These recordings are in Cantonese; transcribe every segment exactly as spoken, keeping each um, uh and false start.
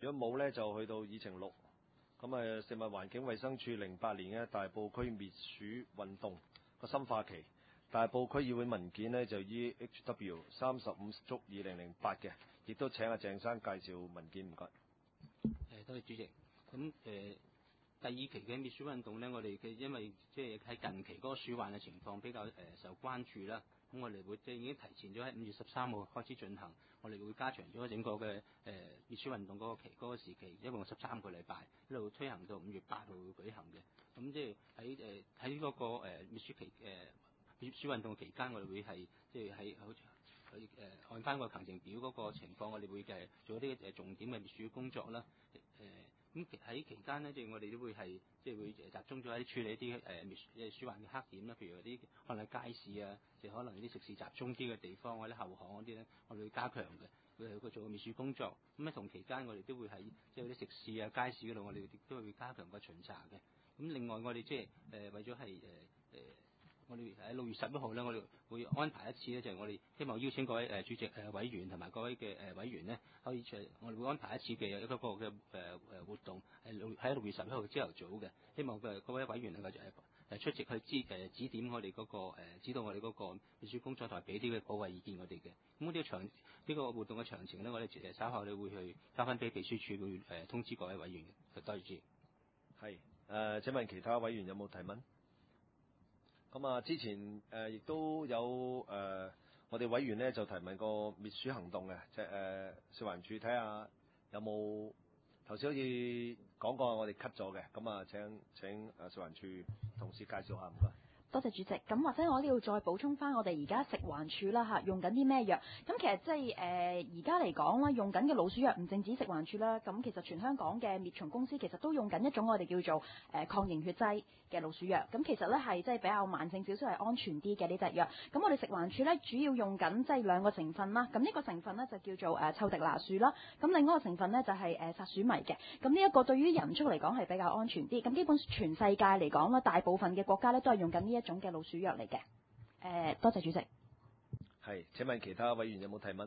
如果冇呢，就去到議程六。咁誒，食物環境衞生署零八年嘅大埔區滅鼠運動個深化期，大埔區議會文件呢，就以 H W 三十五足二零零八嘅，亦都請阿鄭生介紹文件，唔該。 誒，多謝主席。咁誒、呃、第二期嘅滅鼠運動呢，我哋嘅因為即係喺近期嗰個鼠患嘅情況比較誒、呃、受關注啦，咁我哋會即係已經提前咗喺五月十三號開始進行，我哋會加長咗整個嘅誒、呃、滅鼠運動嗰個期嗰、嗰個時期，一共十三個禮拜，一路推行到五月八號會舉行嘅。咁即係喺誒喺嗰個誒、呃、滅鼠期誒、呃、滅鼠運動期間，我哋會係即係喺好似佢誒按翻個行程表嗰個情況，我哋會誒做啲誒重點嘅滅鼠工作啦。誒咁喺期間呢，即係我哋都會係即係會集中咗喺處理啲誒滅誒鼠患嘅黑點啦，譬如啲可能街市啊，即係可能啲食肆集中啲嘅地方或者後巷嗰啲咧，我哋會加強嘅，會去做滅鼠工作。咁喺同期間，我哋都會喺即係啲食肆啊、街市嗰度，我哋亦都會加強個巡查嘅。咁另外我哋即係誒為咗係誒誒。呃我哋喺六月十一號咧，我哋會安排一次咧，就係、是、我哋希望邀請各位誒主席誒委員同埋各位嘅誒委員咧，可以出我哋會安排一次嘅一個個嘅誒誒活動，係六喺六月十一號朝頭早嘅，希望嘅各位委員能夠誒出席去指誒指點我哋嗰、那個誒指導我哋嗰個滅鼠工作同埋俾啲嘅保衞意見我哋嘅。咁呢個詳呢、這個活動嘅詳情咧，我哋誒稍後你會去交翻俾秘書處會誒通知各位委員嘅。多謝主席。 係誒，請問其他委員有冇提問？咁啊，之前誒亦、呃、都有誒、呃，我哋委員呢就提問過滅鼠行動嘅，即係誒食環署睇下有冇頭先好似講過，我哋 cut 咗嘅，咁啊請請誒食環署同事介紹下，唔該。 多謝主席。咁或者我呢度再補充翻，我哋而家食環署啦嚇，用緊啲咩藥？咁其實即係誒而家嚟講啦，用緊嘅老鼠藥唔淨止食環署啦，咁其實全香港嘅滅蟲公司其實都用緊一種我哋叫做誒、呃、抗凝血劑嘅老鼠藥。咁其實咧係即係比較慢性少少，係安全啲嘅呢隻藥。咁我哋食環署咧主要用緊即係兩個成分啦。咁呢個成分咧就叫做誒臭迪拿素啦。咁另外一個成分咧就係誒殺鼠迷嘅。咁呢一個對於人畜嚟講係比較安全啲。咁基本全世界嚟講啦，大部分嘅國家咧都係用緊呢一種嘅老鼠藥嚟嘅。誒、呃，多謝主席。 係，請問其他委員有冇提問？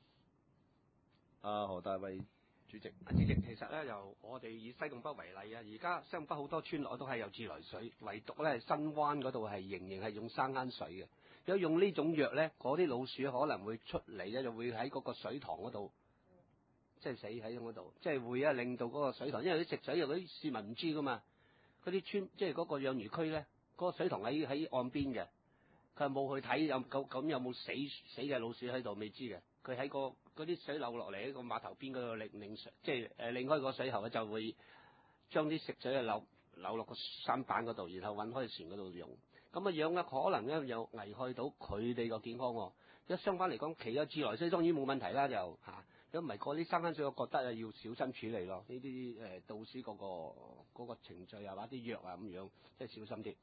阿何大衛主席。 主席，其實咧由我哋以西貢北為例啊，而家西貢北好多村落都係有自來水，唯獨咧新灣嗰度係仍然係用生坑水嘅。如果用呢種藥咧，嗰啲老鼠可能會出嚟咧，就會喺嗰個水塘嗰度，即係死喺嗰度，即係會啊令到嗰個水塘，因為啲食水藥嗰啲市民唔知噶嘛，嗰啲村即係嗰個養魚區咧。嗰個水塘喺喺岸邊嘅，佢冇去睇有咁咁有冇死死嘅老鼠喺度，未知嘅。佢喺個嗰啲水流落嚟喺個碼頭邊嗰度擰擰水，即係誒擰開個水喉咧，就會將啲食水啊流流落個舢板嗰度，然後運開船嗰度用。咁嘅樣咧，可能咧又危害到佢哋個健康喎。一相反嚟講，其有自來水當然冇問題啦，就嚇。如果唔係嗰啲生坑水，我覺得啊要小心處理咯。呢啲誒導師嗰個嗰個程序啊，或者啲藥啊咁樣，即係小心啲。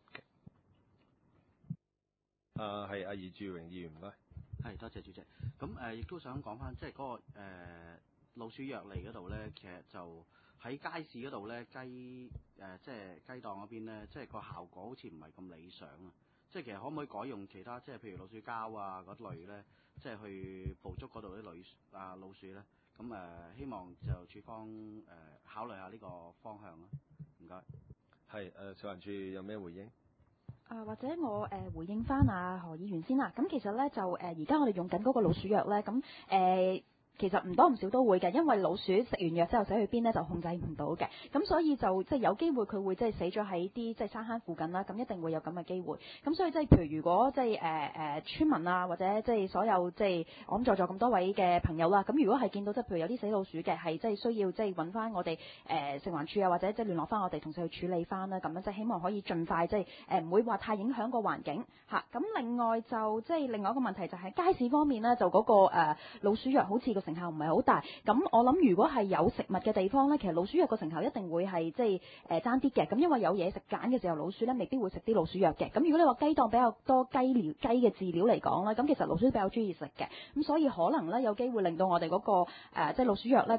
啊，係阿葉志榮議員唔該。 係，多謝主席。咁誒，亦、呃、都想講翻，即係嗰、那個誒、呃、老鼠藥嚟嗰度咧，其實就喺街市嗰度咧，雞誒、呃、即係雞檔嗰邊咧，即係個效果好似唔係咁理想啊。即係其實可唔可以改用其他，即係譬如老鼠膠啊嗰類咧，即係去捕捉嗰度啲女啊老鼠咧？咁誒、呃，希望就處方誒、呃、考慮下呢個方向啦。唔該。 係誒，食環署有咩回應？ 啊、呃，或者我誒、呃、回應翻阿何議員先啦。咁其實咧就誒而家我哋用緊嗰個老鼠藥咧，咁誒。呃其實唔多唔少都會嘅，因為老鼠食完藥之後死去邊咧就控制唔到嘅，咁所以就即係有機會佢會即係死咗喺啲即係山坑附近啦，咁一定會有咁嘅機會。咁所以即係譬如如果即係誒誒村民啊，或者即係所有即係我諗在座咁多位嘅朋友啦，咁如果係見到即係譬如有啲死老鼠嘅，係即係需要即係揾翻我哋誒食環署啊，或者即係聯絡翻我哋同事去處理翻啦，咁樣即係希望可以盡快即係誒唔會話太影響個環境嚇。咁另外就即係另外一個問題就係街市方面咧，就嗰個誒老鼠藥好似個成效唔係好大，咁我諗如果係有食物嘅地方咧，其實老鼠藥個成效一定會係即係誒爭啲嘅，咁因為有嘢食揀嘅時候，老鼠咧未必會食啲老鼠藥嘅。咁如果你話雞檔比較多雞料雞嘅飼料嚟講咧，咁其實老鼠都比較中意食嘅，咁所以可能咧有機會令到我哋嗰個誒即係老鼠藥咧嗰個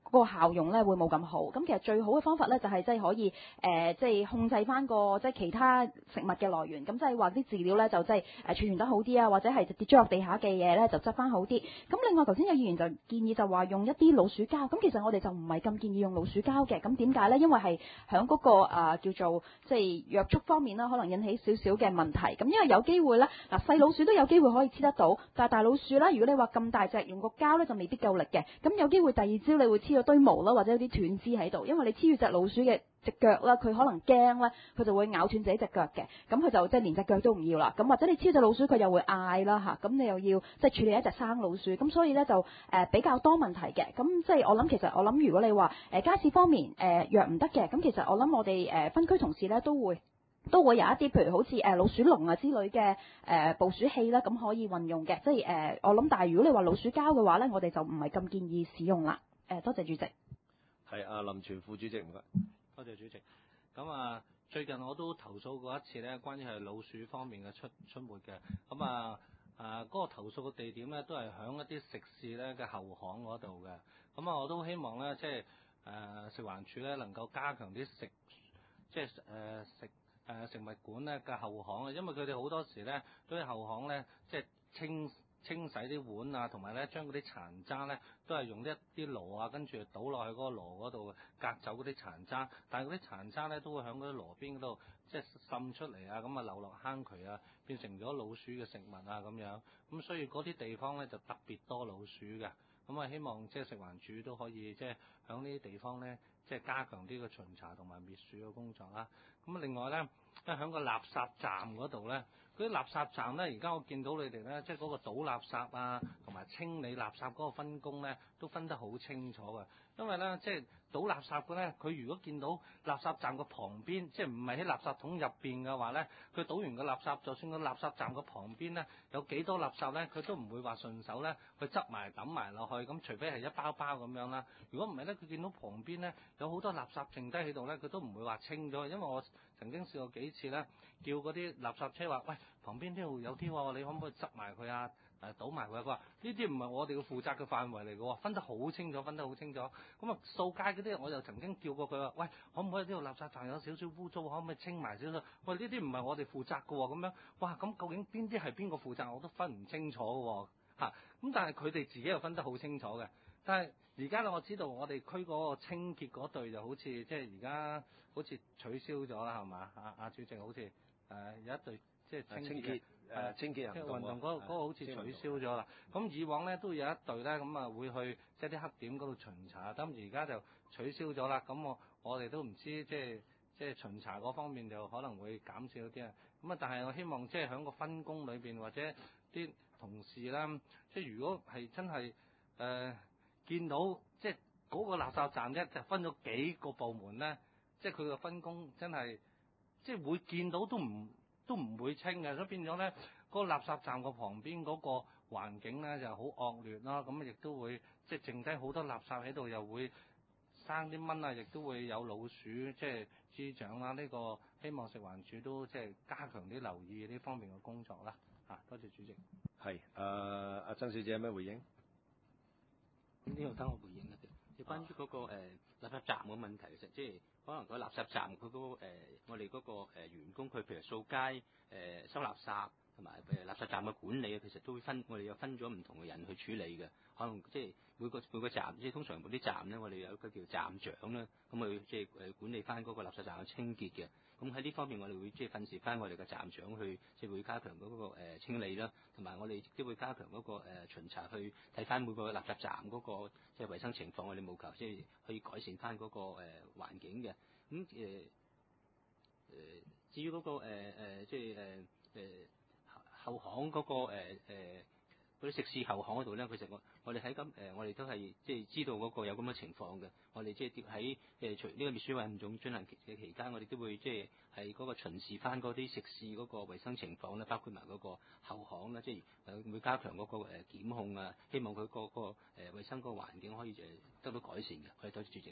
嗰個效用咧會冇咁好。咁其實最好嘅方法咧就係即係可以誒即係控制翻個即係其他食物嘅來源。咁即係話啲飼料咧就即係誒儲存得好啲啊，或者係跌咗落地下嘅嘢咧就執翻好啲。咁另外頭先有議員就建議就話用一啲老鼠膠。咁其實我哋就唔係咁建議用老鼠膠嘅。咁點解咧？因為係響嗰個、呃、叫做即係約束方面啦，可能引起少少嘅問題。咁因為有機會咧，嗱細老鼠都有機會可以黐得到，但係大老鼠咧，如果你話咁大隻用個膠咧就未必夠力嘅。咁有機會第二朝你會黐咗堆毛啦，或者有啲斷肢喺度，因為你黐住隻老鼠嘅隻腳啦，佢可能驚咧，佢就會咬斷自己隻腳嘅。咁佢就即係連隻腳都唔要啦。咁或者你黐隻老鼠，佢又會嗌啦嚇。咁你又要即係處理一隻生老鼠，咁所以咧就誒、呃、比較多問題嘅。咁即係我諗，其實我諗如果你話誒街市方面誒藥唔得嘅，咁其實我諗我哋誒分區同事咧都會。都會有一啲，譬如好似誒老鼠籠啊之類嘅誒捕鼠器啦，咁可以運用嘅。即係誒，我諗，但係如果你話老鼠膠嘅話咧，我哋就唔係咁建議使用啦。誒，多謝主席。 係阿林全副主席，唔該。 多謝主席。咁啊，最近我都投訴過一次咧，關於係老鼠方面嘅出出沒嘅。咁啊啊，嗰、那個投訴嘅地點咧，都係響一啲食肆咧嘅後巷嗰度嘅。咁啊，我都希望咧，即係誒食環署咧能夠加強啲食，即係誒食。誒食物館咧嘅後巷啊，因為佢哋好多時咧都喺後巷咧，即係清清洗啲碗啊，同埋咧將嗰啲殘渣咧都係用一啲籮啊，跟住倒落去嗰個籮嗰度隔走嗰啲殘渣，但係嗰啲殘渣咧都會喺嗰啲籮邊嗰度即係滲出嚟啊，咁啊流落坑渠啊，變成咗老鼠嘅食物啊咁樣，咁所以嗰啲地方咧就特別多老鼠嘅，咁啊希望即係食環署都可以即係喺呢啲地方咧。即係加強啲嘅巡查同埋滅鼠嘅工作啦。咁另外咧，因為喺個垃圾站嗰度咧，嗰啲垃圾站咧，而家我見到你哋咧，即係嗰個倒垃圾啊，同埋清理垃圾嗰個分工咧，都分得好清楚嘅。因為咧，即係倒垃圾嘅咧，佢如果見到垃圾站個旁邊，即係唔係喺垃圾桶入邊嘅話咧，佢倒完個垃圾，就算個垃圾站個旁邊咧有幾多垃圾咧，佢都唔會話順手咧去執埋抌埋落去。咁除非係一包包咁樣啦。如果唔係咧，佢見到旁邊咧有好多垃圾剩低喺度咧，佢都唔會話清咗。因為我曾經試過幾次咧，叫嗰啲垃圾車話：喂，旁邊呢度有啲喎，你可唔可以執埋佢啊？誒倒埋佢。佢話呢啲唔係我哋嘅負責嘅範圍嚟嘅喎，分得好清楚，分得好清楚。咁啊，掃街嗰啲我就曾經叫過佢話：喂，可唔可以呢度垃圾站有少少污糟，可唔可以清埋少少？喂，呢啲唔係我哋負責嘅喎，咁樣，哇，咁究竟邊啲係邊個負責，我都分唔清楚嘅喎，嚇。咁但係佢哋自己又分得好清楚嘅。但係而家咧，我知道我哋區嗰個清潔嗰隊就好似即係而家好似取消咗啦，係嘛？阿、啊、阿主席好似誒、呃、有一隊即係清潔。 誒清潔行動運動嗰、嗰個好似取消咗啦。咁以往咧都有一隊咧，咁啊會去即係啲黑點嗰度巡查。咁而家就取消咗啦。咁我我哋都唔知即係即係巡查嗰方面就可能會減少啲啊。咁啊，但係我希望即係喺個分工裏邊或者啲同事啦，即係如果係真係誒、呃、見到即係嗰個垃圾站咧就分咗幾個部門咧，即係佢個分工真係即係會見到都唔。都唔會清嘅，所以變咗咧，嗰、嗰個垃圾站個旁邊嗰個環境咧就好惡劣啦。咁亦都會即係剩低好多垃圾喺度，又會生啲蚊啊，亦都會有老鼠即係滋長啦。呢、呢個希望食環署都即係加強啲留意呢方面嘅工作啦。嚇、啊，多謝主席。 係誒，阿曾小姐有咩回應？ 咁呢度等我回應一啲。就關於嗰、嗰個誒、呃、垃圾站嘅問題，其實即係可能個垃圾站佢嗰、嗰個、呃、我哋嗰、嗰個誒、呃、員工佢譬如掃街、誒、呃、收垃圾同埋誒垃圾站嘅管理啊，其實都會分我哋有分咗唔同嘅人去處理嘅。可能即係每個每個站，即係通常嗰啲站咧，我哋有一個叫站長啦，咁佢即係誒管理翻嗰個垃圾站嘅清潔嘅。咁喺呢方面，我哋會即係訓示翻我哋嘅站長去，即係會加強嗰、嗰個、呃、清理啦，同埋我哋亦都會加強嗰、嗰個、呃、巡查，去睇翻每個垃圾站嗰、嗰個即係衞生情況。我哋務求即係可以改善翻嗰、嗰個誒、呃、環境嘅。咁誒誒，至於嗰、嗰個誒、呃、即係誒誒後巷嗰、嗰個誒誒。呃呃嗰啲食肆後巷嗰度咧，其實我我哋喺咁誒，我哋都係即係知道嗰個有咁嘅情況嘅。我哋即係喺誒除呢個滅鼠運動進行嘅期間，我哋都會即係係嗰個巡視翻嗰啲食肆嗰個衞生情況咧，包括埋嗰個後巷啦，即係誒會加強嗰個誒檢控啊，希望佢個個誒衞生嗰個環境可以誒得到改善嘅。我哋多謝主席。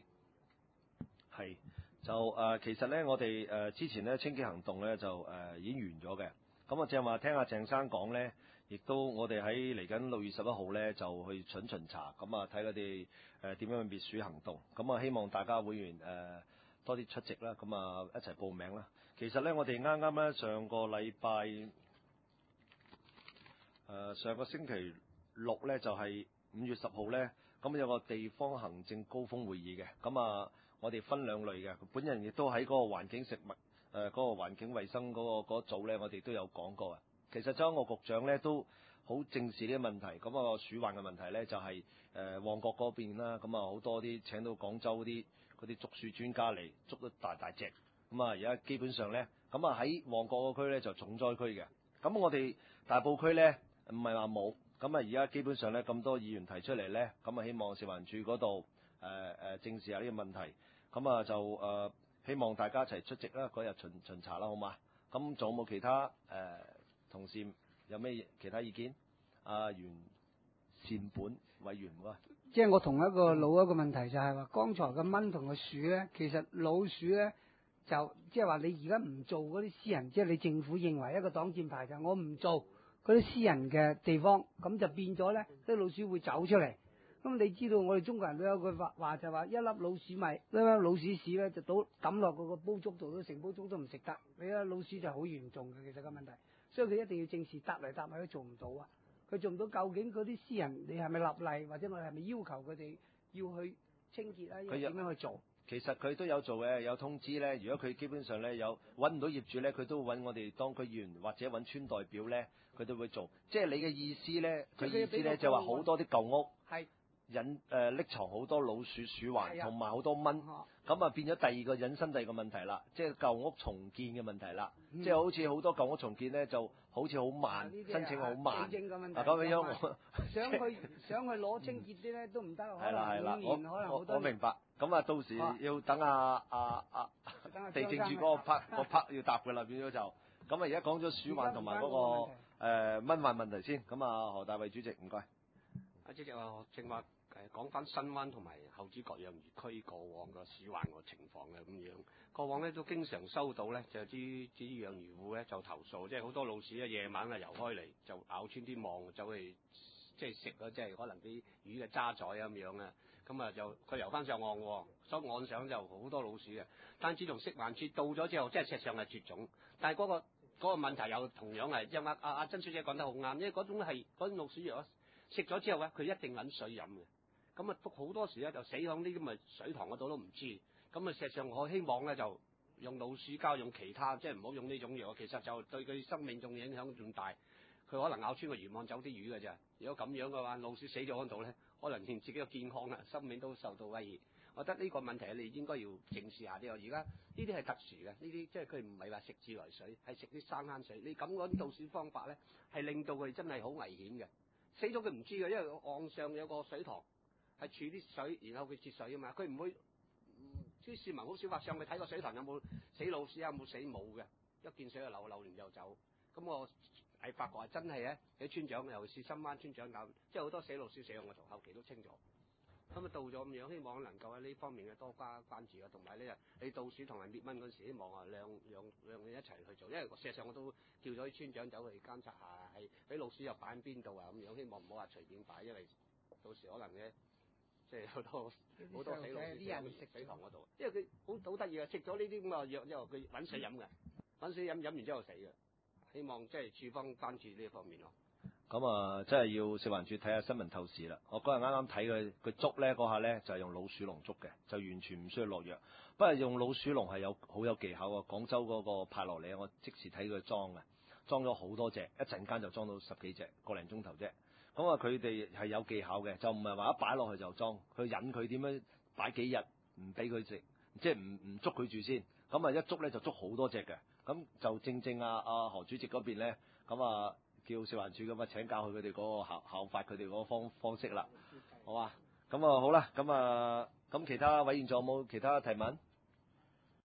係就誒、呃，其實咧，我哋誒、呃、之前咧清潔行動咧就誒、呃、已經完咗嘅。 咁啊，正話聽阿鄭生講咧，亦都我哋喺嚟緊六月十一號咧就去巡巡查，咁啊睇佢哋誒點樣去滅鼠行動。咁啊，希望大家會員誒、呃、多啲出席啦，咁啊一齊報名啦。其實咧，我哋啱啱咧上個禮拜誒上個星期六咧就係、是、五月十號咧，咁有個地方行政高峰會議嘅，咁啊我哋分兩類嘅，本人亦都喺嗰個環境食物誒嗰、呃嗰個環境衛生嗰、嗰個嗰組咧，我哋都有講過啊。其實張國局長咧都好正視呢個問題，咁、嗰個鼠患嘅問題咧就係、是、誒旺角嗰邊啦，咁啊好多啲請到廣州啲嗰啲捉鼠專家嚟捉得大大隻，咁啊而家基本上咧，咁啊喺旺角個區咧就重災區嘅，咁我哋大埔區咧唔係話冇。咁啊！而家基本上咧，咁多議員提出嚟咧，咁啊希望食環署嗰度誒誒正視下呢個問題。咁啊就誒、呃、希望大家一齊出席啦，嗰日巡巡查啦，好嘛？咁仲有冇其他誒、呃、同事有咩其他意見？阿袁善本委員喎， 即係我同一個老一個問題就係話，剛才嘅蚊同個鼠咧，其實老鼠咧就即係話你而家唔做嗰啲私人，即係你政府認為一個擋箭牌就我唔做。嗰啲私人嘅地方，咁就變咗咧，啲老鼠會走出嚟。咁你知道我哋中國人都有句話話就話一粒老鼠米，一粒老鼠屎咧就倒抌落嗰個煲粥度，都成煲粥都唔食得。你睇老鼠就好嚴重嘅，其實個問題，所以佢一定要正視，搭嚟搭去都做唔到啊。佢做唔到，究竟嗰啲私人你係咪立例，或者我哋係咪要求佢哋要去清潔啊？要點樣去做？ 其實佢都有做嘅，有通知咧。如果佢基本上咧有揾唔到業主咧，佢都會揾我哋當區議員或者揾村代表咧，佢都會做。即係你嘅意思咧，佢意思咧就話好多啲舊屋係引誒匿藏好多老鼠鼠患，同埋好多蚊，咁啊變咗第二個引申第二個問題啦，即係舊屋重建嘅問題啦。嗯、即係好似好多舊屋重建咧，就好似好慢，申請好慢。嗱咁樣我想去想去攞清潔啲咧都唔得，可能五年可能好多。 我明白。咁啊，到時要等阿阿阿地政處嗰個 part 個 part 要答嘅啦，變咗就咁啊。而家講咗鼠患同埋嗰個、呃、蚊患問題先。咁啊，何大衛主席唔該。 啊，主席啊，正話誒講翻新灣同埋後子角養魚區過往個鼠患個情況嘅咁樣。過往咧都經常收到咧，就啲啲養魚戶咧就投訴，即係好多老鼠咧夜晚啊游開嚟就咬穿啲網走去即係食啊，即係可能啲魚嘅渣滓咁樣啊。咁啊就佢游翻上岸喎，所以岸上就好多老鼠嘅。但自從食環署到咗之後，即係事實上係絕種。但係嗰、嗰個嗰、嗰個問題又同樣係，因為阿阿阿曾小姐講得好啱，因為嗰種係嗰種老鼠藥食咗之後咧，佢一定揾水飲嘅。咁啊好多時咧就死喺呢啲咁嘅水塘嗰度都唔知。咁啊事實上我希望咧就用老鼠膠，用其他即係唔好用呢種藥，其實就對佢生命仲影響仲大。佢可能咬穿個魚網走啲魚嘅啫。如果咁樣嘅話，老鼠死咗嗰度咧，可能連自己嘅健康啊、生命都受到威脅。我覺得呢個問題你應該要正視下啲。而家呢啲係特殊嘅，呢啲即係佢唔係話食自來水，係食啲生坑水。你咁嗰啲倒鼠方法咧，係令到佢真係好危險嘅。死咗佢唔知嘅，因為岸上有個水塘係儲啲水，然後佢節水啊嘛，佢唔會。啲、嗯、市民好少話上去睇個水塘有冇死老鼠，有冇死冇嘅，一見水就流，流完就走。咁我係發覺係真係咧，啲村長尤其是深灣村長搞，即係好多死老鼠死我同後期都清咗。咁啊到咗咁樣，希望能夠喺呢方面嘅多加關注啊，同埋呢你倒鼠同埋滅蚊嗰時，希望啊兩兩兩嘢一齊去做，因為事實上我都叫咗啲村長走去監察下，係俾老鼠又擺喺邊度啊咁樣，希望唔好話隨便擺，因為到時可能咧即係好多好多死老鼠啲人食水塘嗰度，因為佢好好得意啊，食咗呢啲咁嘅藥之後，佢揾水飲嘅，揾水飲飲完之後死嘅。希望即係處方關注呢一方面咯。 咁啊，真係要食環署睇下新聞透視啦。我嗰日啱啱睇佢佢捉咧嗰下咧，就係用老鼠籠捉嘅，就完全唔需要落藥。不過用老鼠籠係有好有技巧啊。廣州嗰個派落嚟，我即時睇佢裝嘅，裝咗好多隻，一陣間就裝到十幾隻，個零鐘頭啫。咁啊，佢哋係有技巧嘅，就唔係話一擺落去就裝，佢引佢點樣擺幾日，唔俾佢食，即係唔唔捉佢住先。咁啊，一捉咧就捉好多隻嘅。咁就正正啊啊何主席嗰邊咧，咁啊叫食環署咁啊請教佢哋嗰個效效法佢哋嗰個方方式啦，好嘛？咁啊好啦，咁啊咁其他委員仲有冇其他提問？